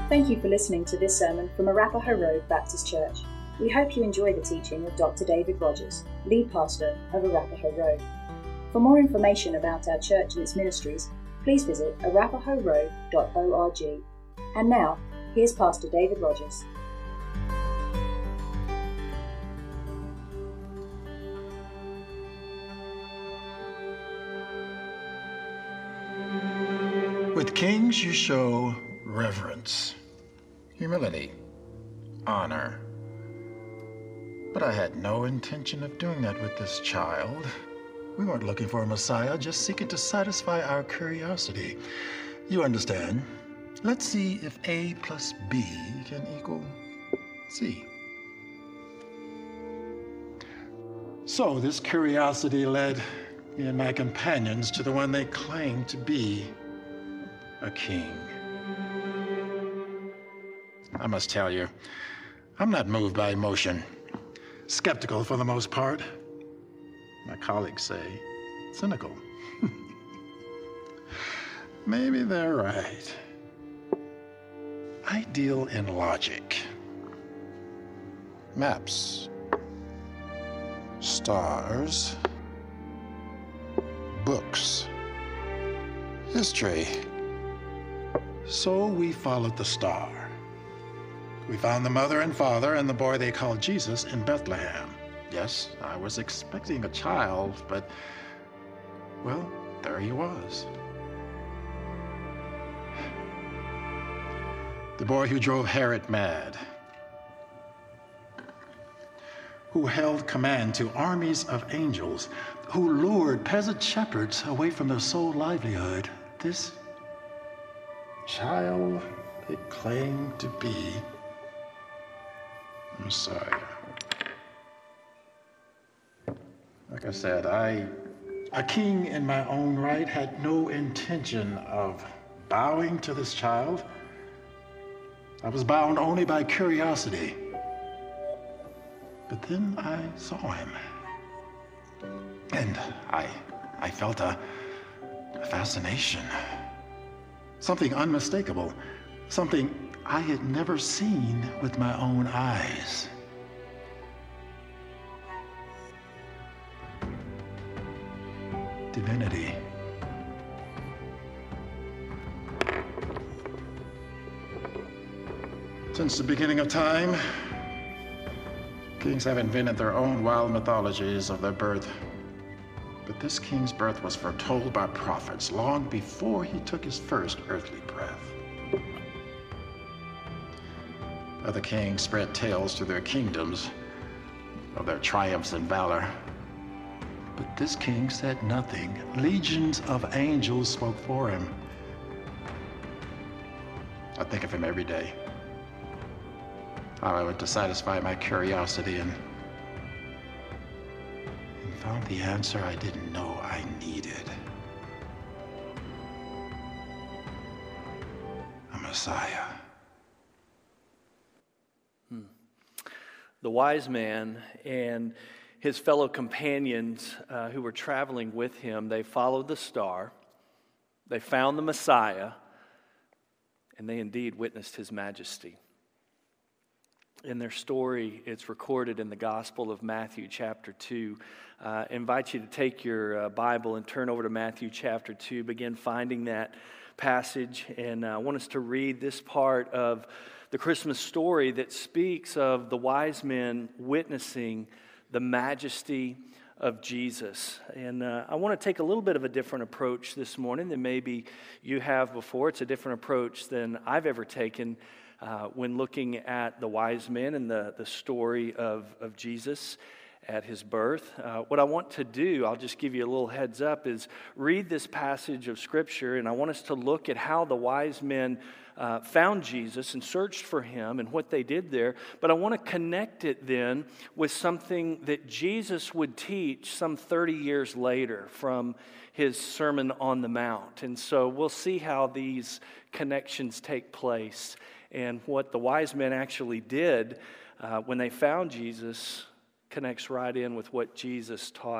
Thank you for listening to this sermon from Arapahoe Road Baptist Church. We hope you enjoy the teaching of Dr. David Rogers, lead pastor of Arapahoe Road. For more information about our church and its ministries, please visit arapahoeroad.org. And now, here's Pastor David Rogers. With kings you show reverence, humility, honor. But I had no intention of doing that with this child. We weren't looking for a Messiah, just seeking to satisfy our curiosity. You understand. Let's see if A plus B can equal C. So this curiosity led me and my companions to the one they claimed to be a king. I must tell you, I'm not moved by emotion. Skeptical for the most part. My colleagues say cynical. Maybe they're right. I deal in logic. Maps. Stars. Books. History. So we followed the star. We found the mother and father and the boy they called Jesus in Bethlehem. Yes, I was expecting a child, but, well, there he was. The boy who drove Herod mad, who held command to armies of angels, who lured peasant shepherds away from their sole livelihood. This child they claimed to be Messiah. Like I said, a king in my own right, had no intention of bowing to this child. I was bound only by curiosity. But then I saw him. And I felt a fascination. Something unmistakable. Something I had never seen with my own eyes. Divinity. Since the beginning of time, kings have invented their own wild mythologies of their birth. But this king's birth was foretold by prophets long before he took his first earthly breath. Other kings spread tales through their kingdoms of their triumphs and valor. But this king said nothing. Legions of angels spoke for him. I think of him every day. How I went to satisfy my curiosity and found the answer I didn't know I needed. A Messiah. The wise man and his fellow companions who were traveling with him, they followed the star, they found the Messiah, and they indeed witnessed his majesty. In their story, it's recorded in the Gospel of Matthew chapter 2. I invite you to take your Bible and turn over to Matthew chapter 2, begin finding that passage, and I want us to read this part of the Christmas story that speaks of the wise men witnessing the majesty of Jesus. And I want to take a little bit of a different approach this morning than maybe you have before. It's a different approach than I've ever taken when looking at the wise men and the story of Jesus at his birth. What I want to do, I'll just give you a little heads up, is read this passage of Scripture, and I want us to look at how the wise men found Jesus and searched for him and what they did there. But I want to connect it then with something that Jesus would teach some 30 years later from his Sermon on the Mount. And so we'll see how these connections take place and what the wise men actually did when they found Jesus connects right in with what Jesus taught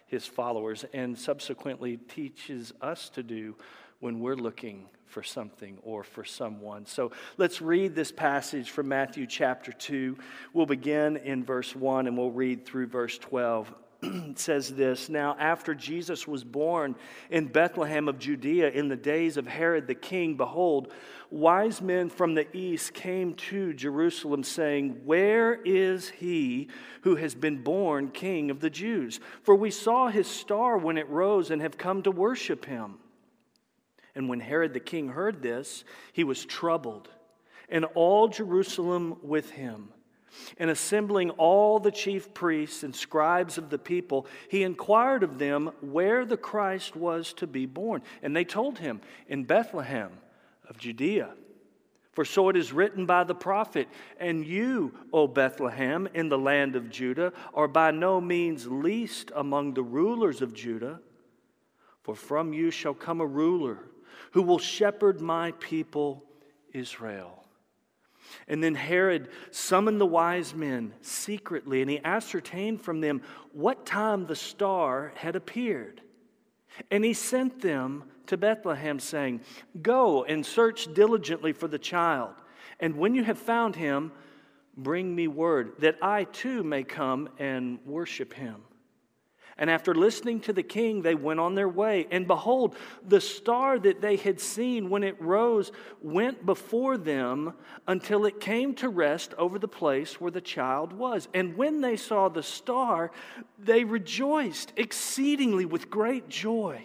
his followers, and subsequently teaches us to do when we're looking for something or for someone. So let's read this passage from Matthew chapter 2. We'll begin in verse 1 and we'll read through verse 12. It says this, "Now after Jesus was born in Bethlehem of Judea in the days of Herod the king, behold, wise men from the east came to Jerusalem, saying, 'Where is he who has been born King of the Jews? For we saw his star when it rose and have come to worship him.' And when Herod the king heard this, he was troubled, and all Jerusalem with him. And assembling all the chief priests and scribes of the people, he inquired of them where the Christ was to be born. And they told him, 'In Bethlehem of Judea. For so it is written by the prophet, and you, O Bethlehem, in the land of Judah, are by no means least among the rulers of Judah. For from you shall come a ruler who will shepherd my people Israel.' And then Herod summoned the wise men secretly, and he ascertained from them what time the star had appeared. And he sent them to Bethlehem, saying, 'Go and search diligently for the child, and when you have found him, bring me word, that I too may come and worship him.' And after listening to the king, they went on their way. And behold, the star that they had seen when it rose went before them until it came to rest over the place where the child was. And when they saw the star, they rejoiced exceedingly with great joy.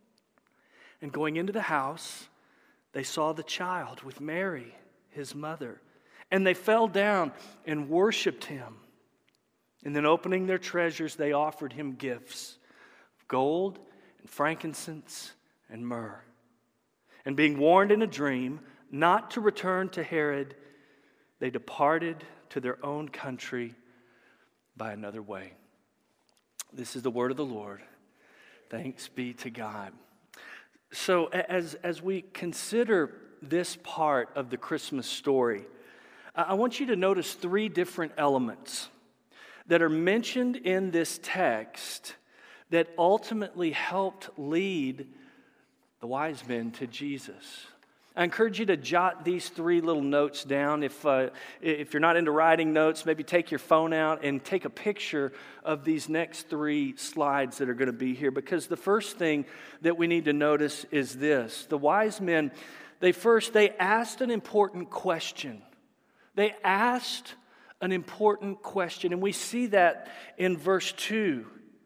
And going into the house, they saw the child with Mary, his mother. And they fell down and worshiped him. And then opening their treasures, they offered him gifts, gold and frankincense and myrrh. And being warned in a dream not to return to Herod, they departed to their own country by another way." This is the word of the Lord. Thanks be to God. So as we consider this part of the Christmas story, I want you to notice three different elements that are mentioned in this text that ultimately helped lead the wise men to Jesus. I encourage you to jot these three little notes down. If you're not into writing notes, maybe take your phone out and take a picture of these next three slides that are going to be here. Because the first thing that we need to notice is this. The wise men, they asked an important question. They asked an important question, and we see that in verse 2.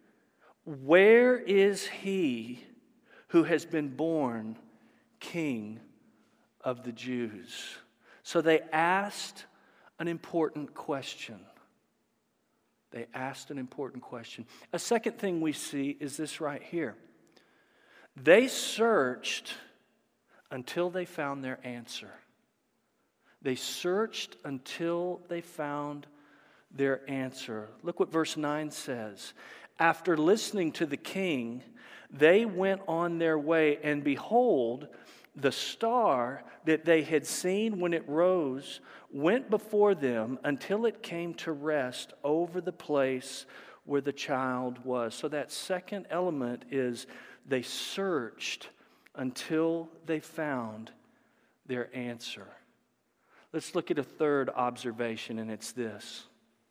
Where is he who has been born King of the Jews? So they asked an important question. They asked an important question. A second thing we see is this right here. They searched until they found their answer. They searched until they found their answer. Look what verse 9 says. After listening to the king, they went on their way, and behold, the star that they had seen when it rose went before them until it came to rest over the place where the child was. So that second element is they searched until they found their answer. Let's look at a third observation, and it's this.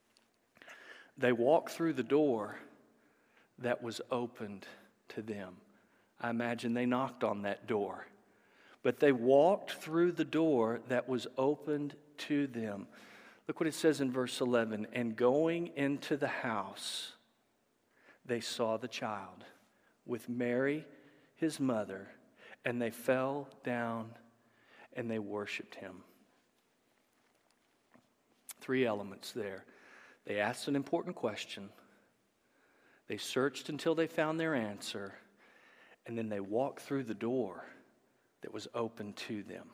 They walked through the door that was opened to them. I imagine they knocked on that door. But they walked through the door that was opened to them. Look what it says in verse 11. And going into the house, they saw the child with Mary, his mother, and they fell down and they worshiped him. Three elements there. They asked an important question. They searched until they found their answer. And then they walked through the door that was open to them.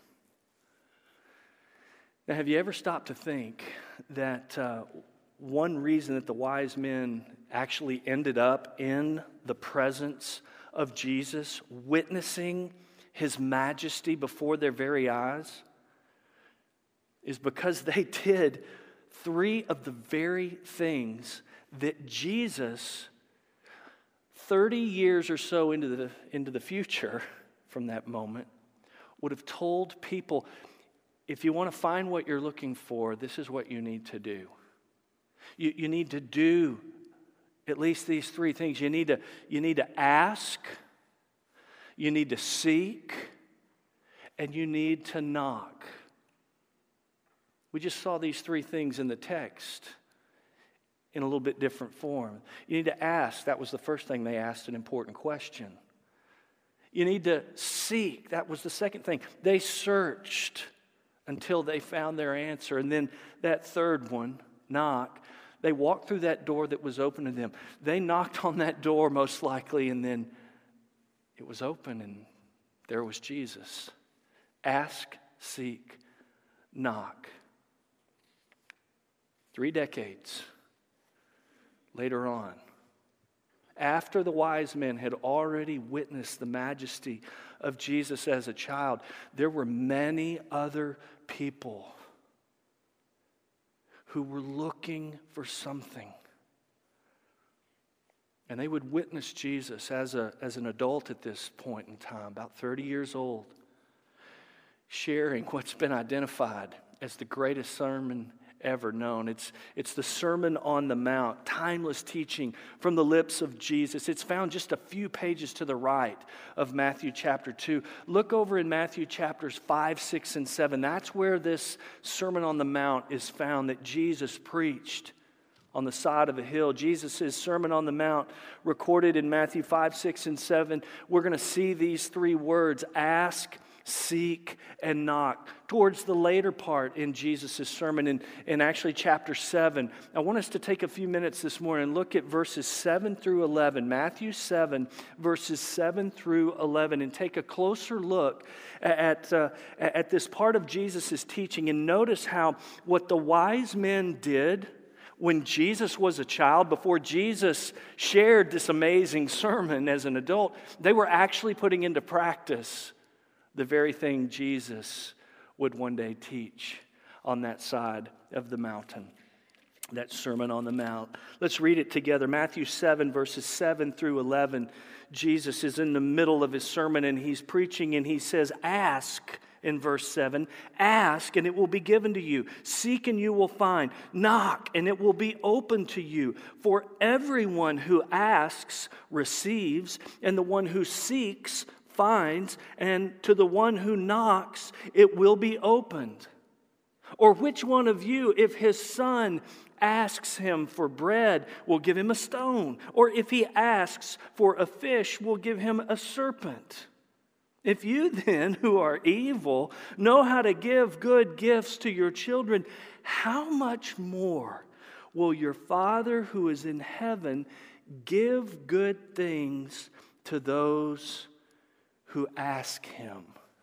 Now, have you ever stopped to think that one reason that the wise men actually ended up in the presence of Jesus, witnessing his majesty before their very eyes, is because they did three of the very things that Jesus 30 years or so into the future from that moment, would have told people, if you want to find what you're looking for, this is what you need to do. You need to do at least these three things. You need to ask, you need to seek, and you need to knock. We just saw these three things in the text in a little bit different form. You need to ask. That was the first thing they asked, an important question. You need to seek. That was the second thing. They searched until they found their answer. And then that third one, knock. They walked through that door that was open to them. They knocked on that door most likely, and then it was open, and there was Jesus. Ask, seek, knock. 3 decades later on, after the wise men had already witnessed the majesty of Jesus as a child, there were many other people who were looking for something. And they would witness Jesus as an adult at this point in time, about 30 years old, sharing what's been identified as the greatest sermon ever known. It's the Sermon on the Mount, timeless teaching from the lips of Jesus. It's found just a few pages to the right of Matthew chapter 2. Look over in Matthew chapters 5, 6, and 7. That's where this Sermon on the Mount is found that Jesus preached on the side of a hill. Jesus' Sermon on the Mount, recorded in Matthew 5, 6, and 7. We're going to see these three words, ask, seek, and knock, towards the later part in Jesus' sermon in actually chapter 7. I want us to take a few minutes this morning and look at verses 7 through 11, Matthew 7, verses 7 through 11, and take a closer look at this part of Jesus' teaching, and notice how what the wise men did when Jesus was a child, before Jesus shared this amazing sermon as an adult, they were actually putting into practice the very thing Jesus would one day teach on that side of the mountain, that Sermon on the Mount. Let's read it together. Matthew 7, verses 7 through 11. Jesus is in the middle of his sermon and he's preaching, and he says, ask, in verse 7, ask and it will be given to you. Seek and you will find. Knock and it will be open to you. For everyone who asks receives, and the one who seeks finds, and to the one who knocks it will be opened. Or which one of you, if his son asks him for bread, will give him a stone? Or if he asks for a fish, will give him a serpent? If you then, who are evil, know how to give good gifts to your children, how much more will your Father who is in heaven give good things to those who ask him?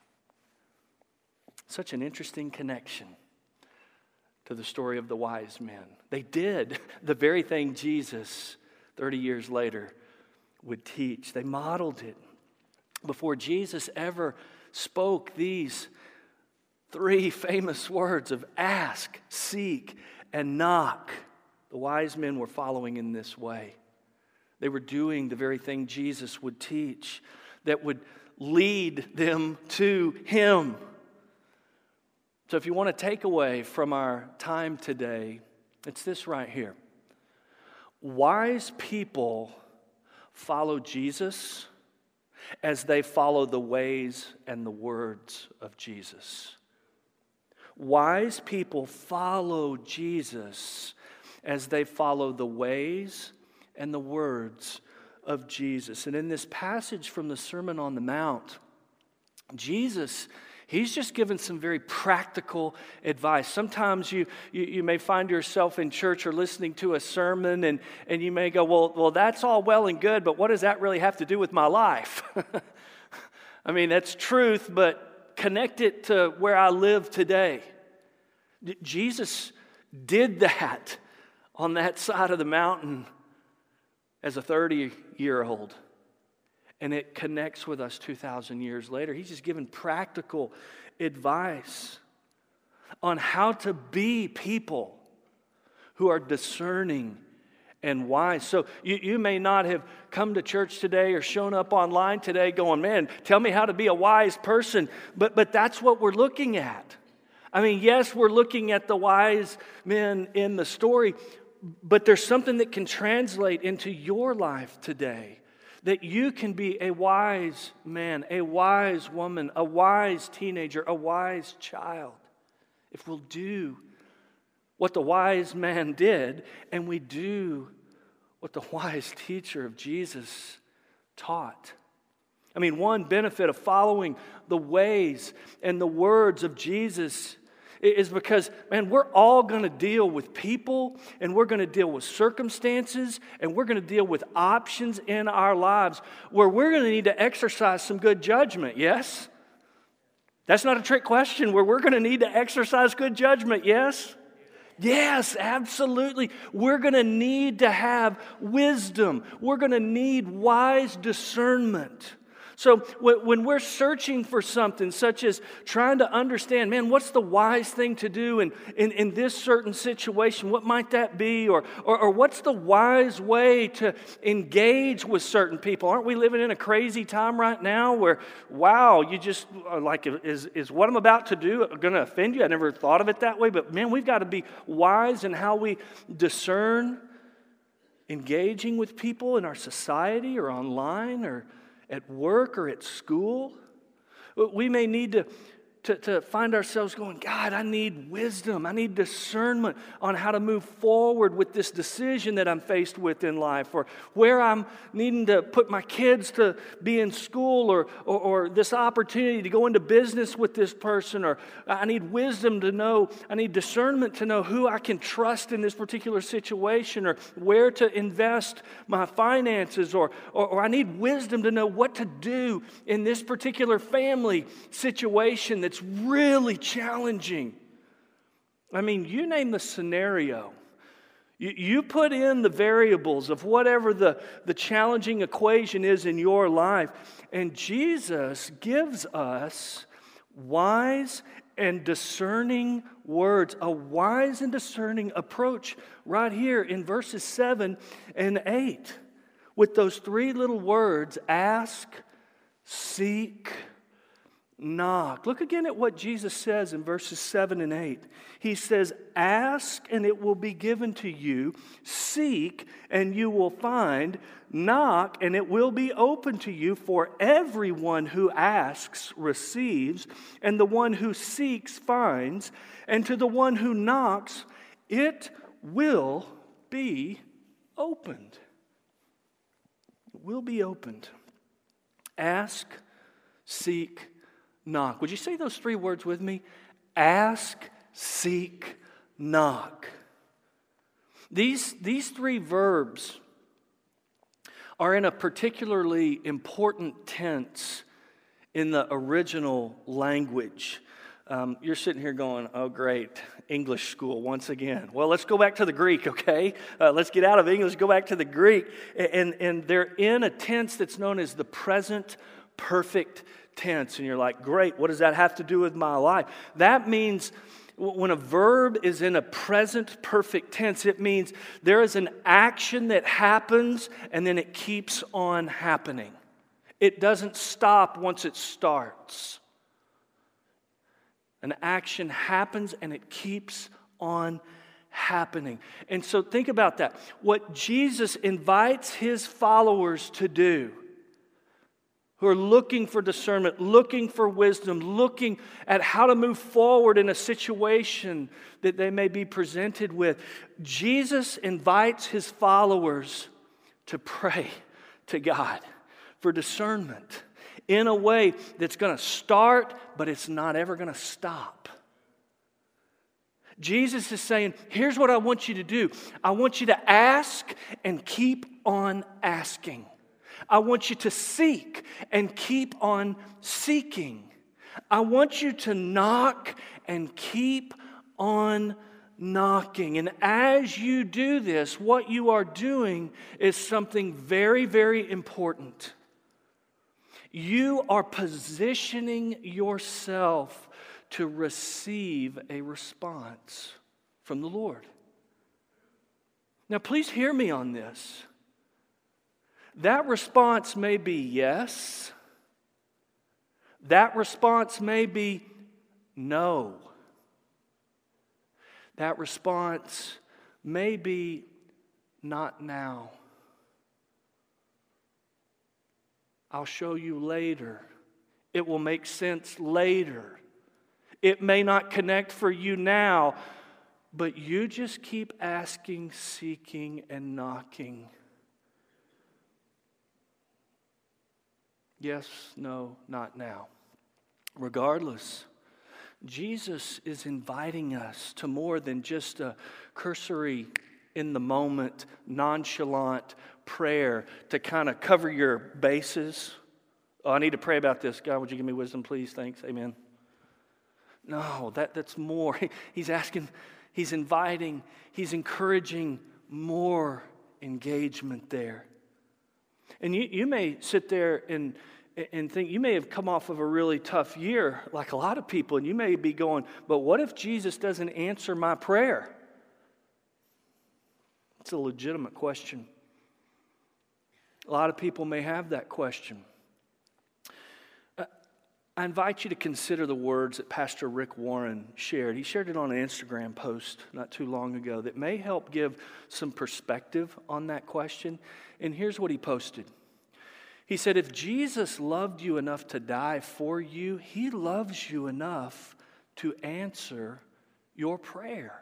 Such an interesting connection to the story of the wise men. They did the very thing Jesus, 30 years later, would teach. They modeled it. Before Jesus ever spoke these three famous words of ask, seek, and knock, the wise men were following in this way. They were doing the very thing Jesus would teach that would lead them to him. So if you want to take away from our time today, it's this right here. Wise people follow Jesus as they follow the ways and the words of Jesus. Wise people follow Jesus as they follow the ways and the words of Jesus. And in this passage from the Sermon on the Mount, Jesus, he's just given some very practical advice. Sometimes you may find yourself in church or listening to a sermon and you may go, well, that's all well and good, but what does that really have to do with my life? I mean, that's truth, but connect it to where I live today. Jesus did that on that side of the mountain as a 30-year-old. And it connects with us 2,000 years later. He's just given practical advice on how to be people who are discerning and wise. So you may not have come to church today or shown up online today going, man, tell me how to be a wise person. But that's what we're looking at. I mean, yes, we're looking at the wise men in the story, but there's something that can translate into your life today. That you can be a wise man, a wise woman, a wise teenager, a wise child. If we'll do what the wise man did, and we do what the wise teacher of Jesus taught. I mean, one benefit of following the ways and the words of Jesus is because, man, we're all going to deal with people, and we're going to deal with circumstances, and we're going to deal with options in our lives where we're going to need to exercise some good judgment, yes? That's not a trick question, where we're going to need to exercise good judgment, yes? Yes, absolutely. We're going to need to have wisdom. We're going to need wise discernment. So when we're searching for something, such as trying to understand, man, what's the wise thing to do in this certain situation? What might that be? Or what's the wise way to engage with certain people? Aren't we living in a crazy time right now where, wow, you just, like, is what I'm about to do going to offend you? I never thought of it that way. But, man, we've got to be wise in how we discern engaging with people in our society or online or at work or at school. We may need to find ourselves going, God, I need wisdom. I need discernment on how to move forward with this decision that I'm faced with in life, or where I'm needing to put my kids to be in school, or this opportunity to go into business with this person, or I need wisdom to know, I need discernment to know who I can trust in this particular situation, or where to invest my finances, or I need wisdom to know what to do in this particular family situation that's really challenging. I mean, you name the scenario. You put in the variables of whatever the challenging equation is in your life, and Jesus gives us wise and discerning words, a wise and discerning approach right here in verses 7 and 8 with those three little words, ask, seek, knock. Look again at what Jesus says in verses 7 and 8. He says, ask and it will be given to you. Seek and you will find. Knock and it will be open to you. For everyone who asks receives, and the one who seeks finds, and to the one who knocks it will be opened. It will be opened. Ask, seek, knock. Would you say those three words with me? Ask, seek, knock. These three verbs are in a particularly important tense in the original language. You're sitting here going, oh great, English school once again. Well, let's go back to the Greek, okay? Let's get out of English, go back to the Greek. And they're in a tense that's known as the present perfect tense. And you're like, great, what does that have to do with my life? That means when a verb is in a present perfect tense, it means there is an action that happens and then it keeps on happening. It doesn't stop once it starts. An action happens and it keeps on happening. And so think about that. What Jesus invites his followers to do, who are looking for discernment, looking for wisdom, looking at how to move forward in a situation that they may be presented with. Jesus invites his followers to pray to God for discernment in a way that's going to start, but it's not ever going to stop. Jesus is saying, here's what I want you to do. I want you to ask and keep on asking. I want you to seek and keep on seeking. I want you to knock and keep on knocking. And as you do this, what you are doing is something very, very important. You are positioning yourself to receive a response from the Lord. Now, please hear me on this. That response may be yes. That response may be no. That response may be not now. I'll show you later. It will make sense later. It may not connect for you now, but you just keep asking, seeking, and knocking. Yes, no, not now. Regardless, Jesus is inviting us to more than just a cursory, in the moment, nonchalant prayer to kind of cover your bases. Oh, I need to pray about this. God, would you give me wisdom, please? Thanks. Amen. No, that's more. He's asking, he's inviting, he's encouraging more engagement there. And you may sit there and think, you may have come off of a really tough year, like a lot of people, and you may be going, but what if Jesus doesn't answer my prayer? It's a legitimate question. A lot of people may have that question. I invite you to consider the words that Pastor Rick Warren shared. He shared it on an Instagram post not too long ago that may help give some perspective on that question. And here's what he posted. He said, if Jesus loved you enough to die for you, he loves you enough to answer your prayer.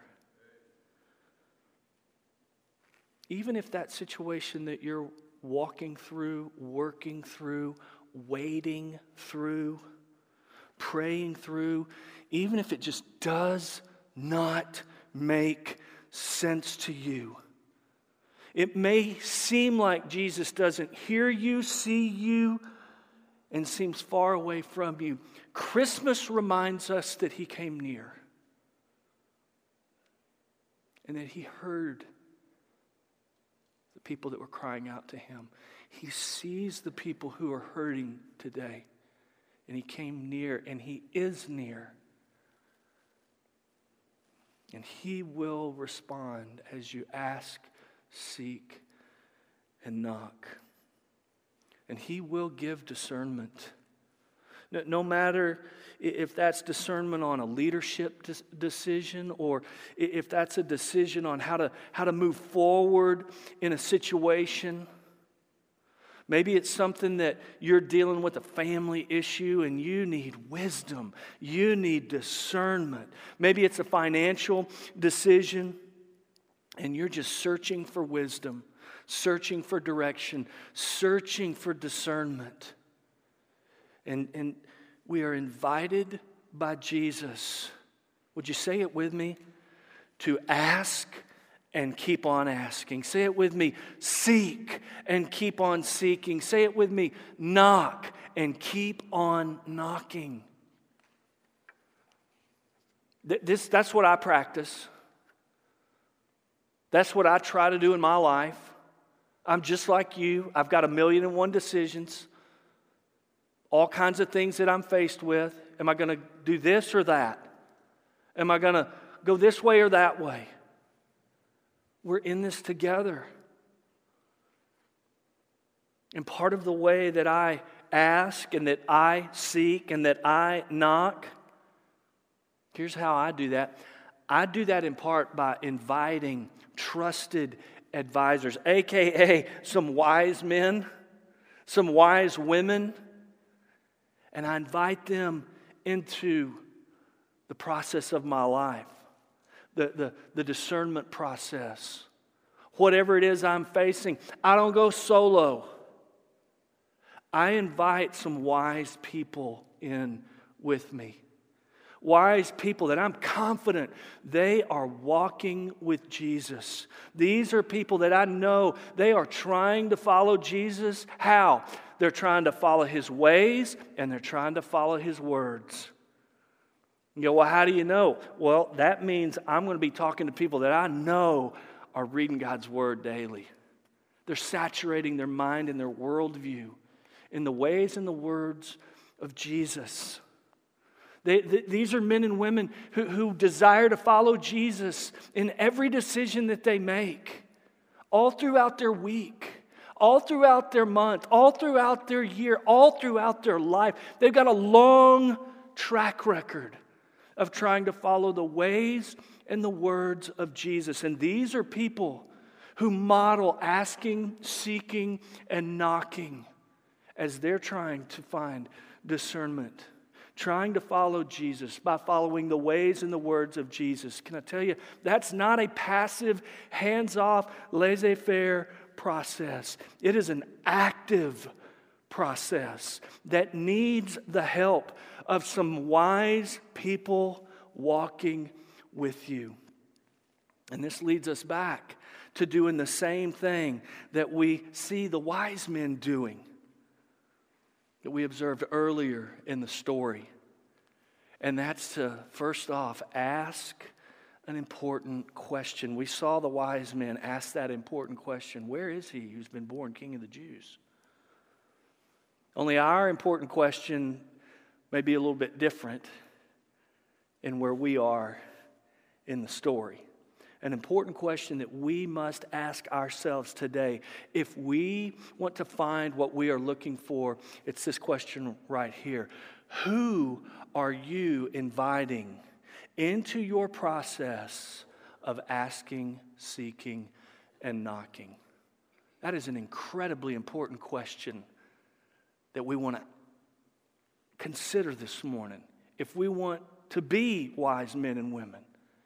Even if that situation that you're walking through, working through, waiting through, praying through, even if it just does not make sense to you. It may seem like Jesus doesn't hear you, see you, and seems far away from you. Christmas reminds us that he came near and that he heard the people that were crying out to him. He sees the people who are hurting today, and he came near, and he is near. And he will respond as you ask, seek, and knock. And he will give discernment. No matter if that's discernment on a leadership decision, or if that's a decision on how to move forward in a situation. Maybe it's something that you're dealing with, a family issue, and you need wisdom. You need discernment. Maybe it's a financial decision, and you're just searching for wisdom, searching for direction, searching for discernment. And we are invited by Jesus, would you say it with me? To ask and keep on asking. Say it with me. Seek and keep on seeking. Say it with me. Knock and keep on knocking. That's what I practice. That's what I try to do in my life. I'm just like you. I've got 1,000,001 decisions. All kinds of things that I'm faced with. Am I going to do this or that? Am I going to go this way or that way? We're in this together. And part of the way that I ask and that I seek and that I knock, here's how I do that. I do that in part by inviting trusted advisors, aka some wise men, some wise women, and I invite them into the process of my life. The discernment process. Whatever it is I'm facing, I don't go solo. I invite some wise people in with me. Wise people that I'm confident they are walking with Jesus. These are people that I know they are trying to follow Jesus. How? They're trying to follow his ways and they're trying to follow his words. You go, well, how do you know? Well, that means I'm going to be talking to people that I know are reading God's word daily. They're saturating their mind and their worldview in the ways and the words of Jesus. These are men and women who desire to follow Jesus in every decision that they make. all throughout their week, all throughout their month, all throughout their year, all throughout their life. They've got a long track record of trying to follow the ways and the words of Jesus. And these are people who model asking, seeking, and knocking as they're trying to find discernment, trying to follow Jesus by following the ways and the words of Jesus. Can I tell you, that's not a passive, hands-off, laissez-faire process. It is an active process that needs the help of some wise people walking with you. And this leads us back to doing the same thing that we see the wise men doing, that we observed earlier in the story. And that's to, first off, ask an important question. We saw the wise men ask that important question: where is he who's been born King of the Jews? Only our important question may be a little bit different in where we are in the story. An important question that we must ask ourselves today. If we want to find what we are looking for, it's this question right here. Who are you inviting into your process of asking, seeking, and knocking? That is an incredibly important question that we want to consider this morning. If we want to be wise men and women,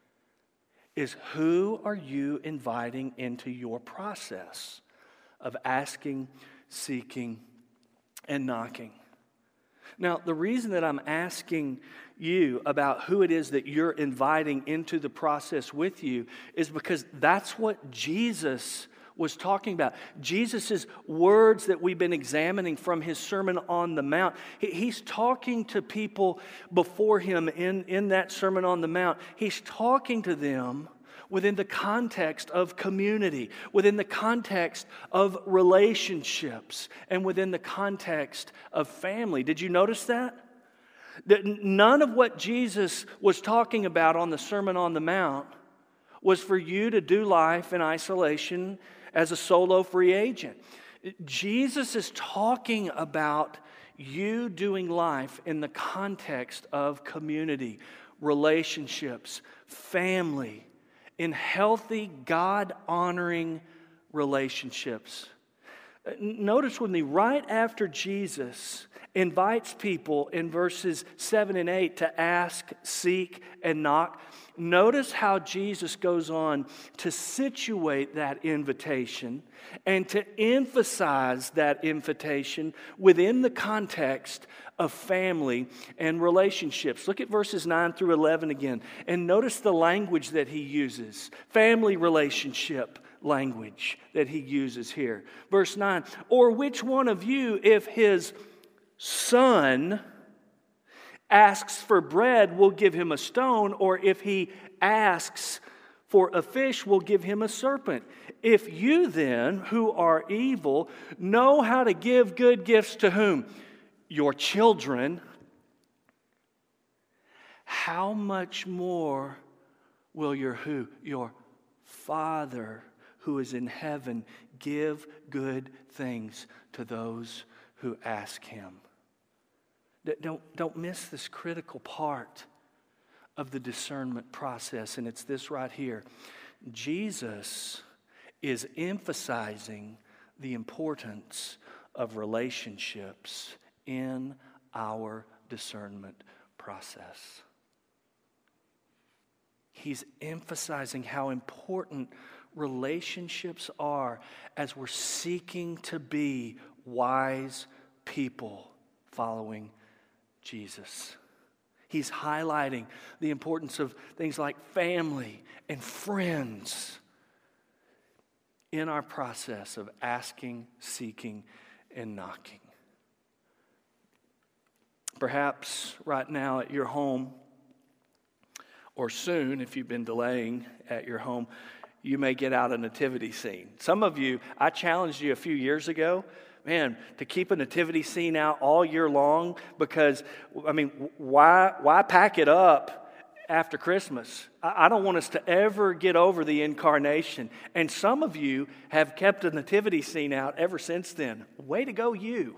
is who are you inviting into your process of asking, seeking, and knocking? Now, the reason that I'm asking you about who it is that you're inviting into the process with you is because that's what Jesus was talking about. Jesus' words that we've been examining from his Sermon on the Mount. He's talking to people before him in that Sermon on the Mount. He's talking to them within the context of community, within the context of relationships, and within the context of family. Did you notice that? That none of what Jesus was talking about on the Sermon on the Mount was for you to do life in isolation as a solo free agent. Jesus is talking about you doing life in the context of community, relationships, family, in healthy, God-honoring relationships. Notice with me, right after Jesus invites people in verses 7 and 8 to ask, seek, and knock, notice how Jesus goes on to situate that invitation and to emphasize that invitation within the context of family and relationships. Look at verses 9 through 11 again, and notice the language that he uses. Family relationship language that he uses here. Verse 9, or which one of you, if his son asks for bread, will give him a stone, or if he asks for a fish, will give him a serpent? If you then, who are evil, know how to give good gifts to whom? Your children, how much more will your who? Your Father who is in heaven give good things to those who ask him. Don't miss this critical part of the discernment process, and it's this right here. Jesus is emphasizing the importance of relationships in our discernment process. He's emphasizing how important relationships are as we're seeking to be wise people following Jesus. He's highlighting the importance of things like family and friends in our process of asking, seeking, and knocking. Perhaps right now at your home, or soon if you've been delaying at your home, you may get out a nativity scene. Some of you, I challenged you a few years ago, man, to keep a nativity scene out all year long, because, I mean, why pack it up after Christmas. I don't want us to ever get over the incarnation. And some of you have kept a nativity scene out ever since then. Way to go, you.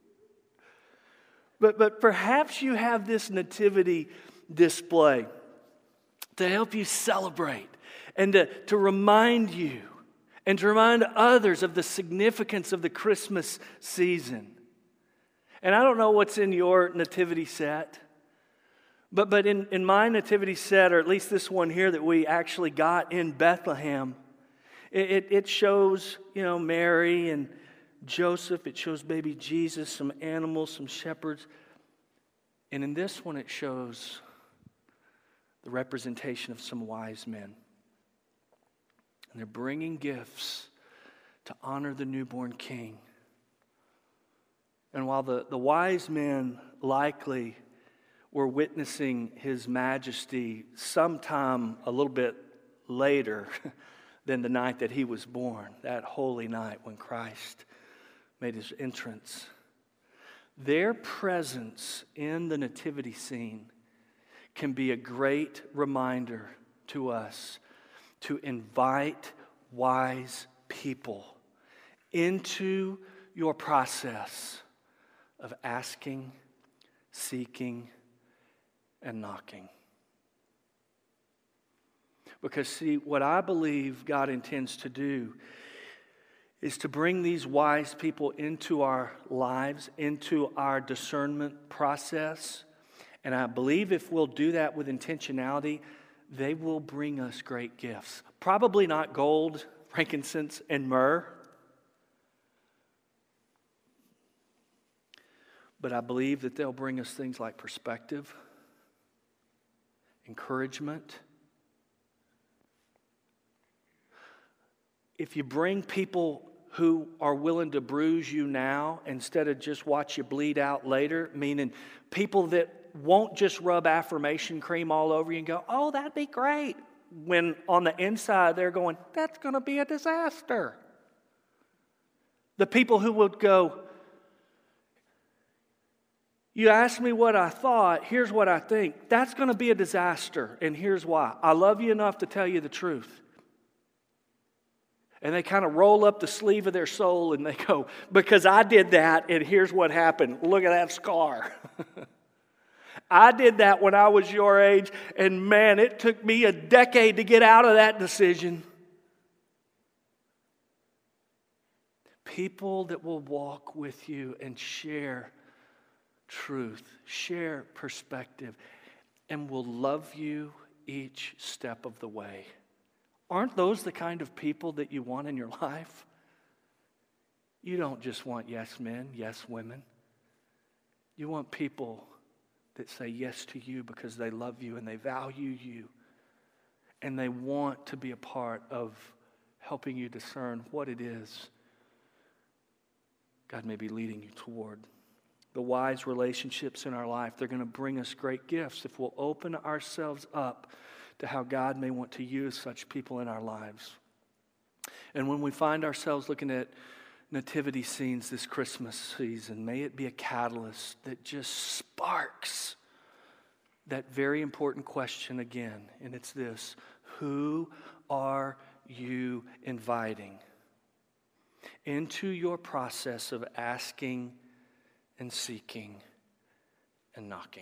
But perhaps you have this nativity display to help you celebrate and to remind you and to remind others of the significance of the Christmas season. And I don't know what's in your nativity set, but in my nativity set, or at least this one here that we actually got in Bethlehem, it shows, Mary and Joseph. It shows baby Jesus, some animals, some shepherds. And in this one, it shows the representation of some wise men. And they're bringing gifts to honor the newborn king. And while the wise men likely were witnessing his majesty sometime a little bit later than the night that he was born, that holy night when Christ made his entrance, their presence in the nativity scene can be a great reminder to us to invite wise people into your process of asking, seeking, and knocking. Because see, what I believe God intends to do is to bring these wise people into our lives, into our discernment process. And I believe if we'll do that with intentionality, they will bring us great gifts. Probably not gold, frankincense, and myrrh. But I believe that they'll bring us things like perspective, encouragement. If you bring people who are willing to bruise you now instead of just watch you bleed out later, meaning people that won't just rub affirmation cream all over you and go, oh, that'd be great, when on the inside they're going, that's going to be a disaster. The people who would go, you asked me what I thought, here's what I think. That's going to be a disaster, and here's why. I love you enough to tell you the truth. And they kind of roll up the sleeve of their soul and they go, because I did that, and here's what happened. Look at that scar. I did that when I was your age, and man, it took me a decade to get out of that decision. People that will walk with you and share truth, share perspective, and will love you each step of the way. Aren't those the kind of people that you want in your life? You don't just want yes men, yes women. You want people that say yes to you because they love you and they value you. And they want to be a part of helping you discern what it is God may be leading you toward. The wise relationships in our life, they're going to bring us great gifts if we'll open ourselves up to how God may want to use such people in our lives. And when we find ourselves looking at nativity scenes this Christmas season, may it be a catalyst that just sparks that very important question again. And it's this: who are you inviting into your process of asking and seeking and knocking?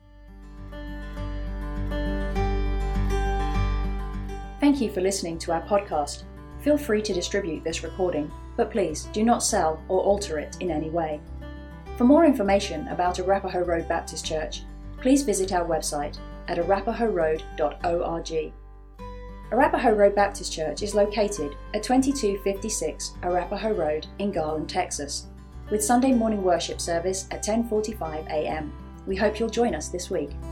Thank you for listening to our podcast. Feel free to distribute this recording, but please do not sell or alter it in any way. For more information about Arapahoe Road Baptist Church, please visit our website at arapahoeroad.org. Arapahoe Road Baptist Church is located at 2256 Arapahoe Road in Garland, Texas, with Sunday morning worship service at 10:45 a.m. We hope you'll join us this week.